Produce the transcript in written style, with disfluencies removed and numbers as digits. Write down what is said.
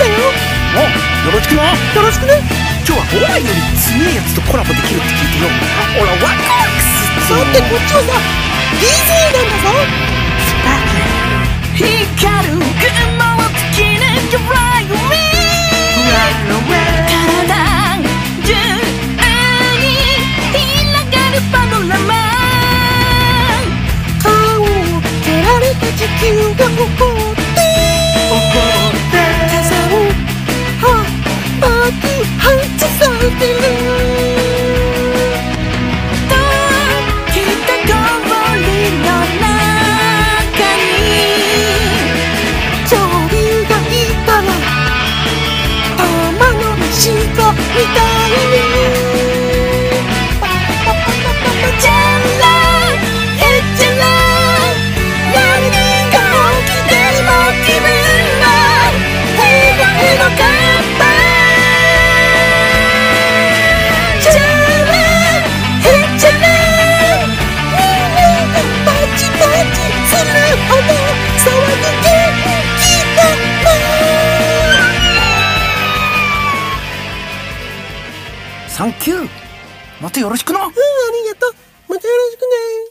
だよ。 よろしくな。 よろしくね。 今日はオラより強いやつとコラボできるって聞いてよ。オラワクワクすだってこっちはさ、ディズニーなんだぞ。 スパークリン光る雲を突き抜け Fly away 体中に広がるパノラマ。 顔を蹴られた地球が怒って風を爆発されてる。 溶けた氷の中に恐竜がいたら玉の虫がみたいにチャラヘチャラ何が起きても気分はヘロカッパ。チャラヘチャラパチパチするほど騒ぐ元気だな。 サンキュー。またよろしくな。 ありがとう。またよろしくね。